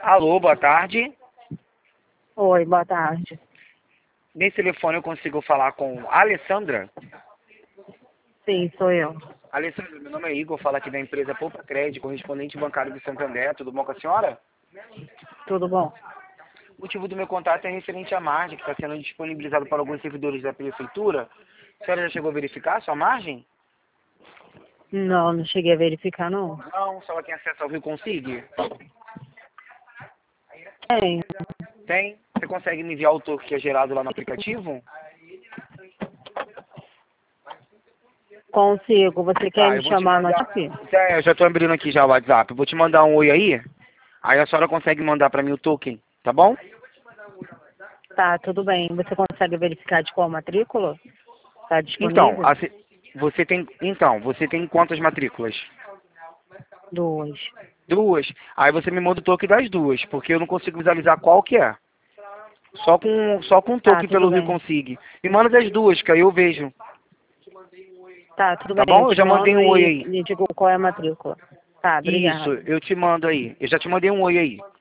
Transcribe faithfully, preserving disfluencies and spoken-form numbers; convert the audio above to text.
Alô, boa tarde. Oi, boa tarde. Nesse telefone eu consigo falar com a Alessandra? Sim, sou eu. Alessandra, meu nome é Igor, falo aqui da empresa Poupa Crédito, correspondente bancário de Santander. Tudo bom com a senhora? Tudo bom? O motivo do meu contato é referente à margem que está sendo disponibilizado para alguns servidores da prefeitura. A senhora já chegou a verificar a sua margem? Não, não cheguei a verificar, não. Não, só ela tem acesso ao Rio Consigue? Tem. Tem. Você consegue me enviar o toque que é gerado lá no aplicativo? Consigo. Você quer Tá, me eu vou te chamar no mandar. WhatsApp? É, eu já estou abrindo aqui já o WhatsApp. Eu vou te mandar um oi aí. Aí a senhora consegue mandar para mim o token, tá bom? Tá, tudo bem. Você consegue verificar de qual matrícula? Tá Então, disponível? assim, você tem, então, você tem quantas matrículas? Duas. Duas. Aí você me manda o token das duas, porque eu não consigo visualizar qual que é. Só com, só com o Tá, token tudo pelo Rio bem. Consigue. Me manda das duas, que aí eu vejo. Tá, tudo Tá bem. Eu bom? Eu te já mandei mando um oi e aí. lhe digo qual é a matrícula. Tá, Isso, obrigada. eu te mando aí. Eu já te mandei um oi aí.